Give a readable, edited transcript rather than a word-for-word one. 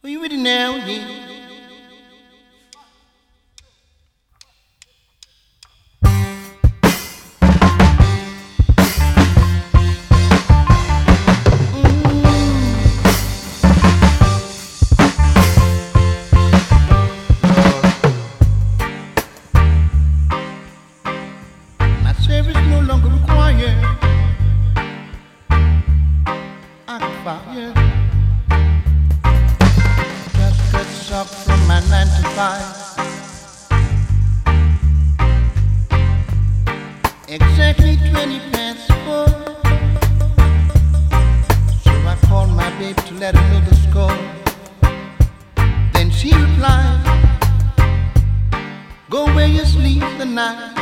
Are you ready now? Yeah. My service no longer required. I can fire. Just cuts up from my 9 to 5. Exactly 20 past 4. So I called my babe to let her know the score. Then she replied, go where you sleep the night.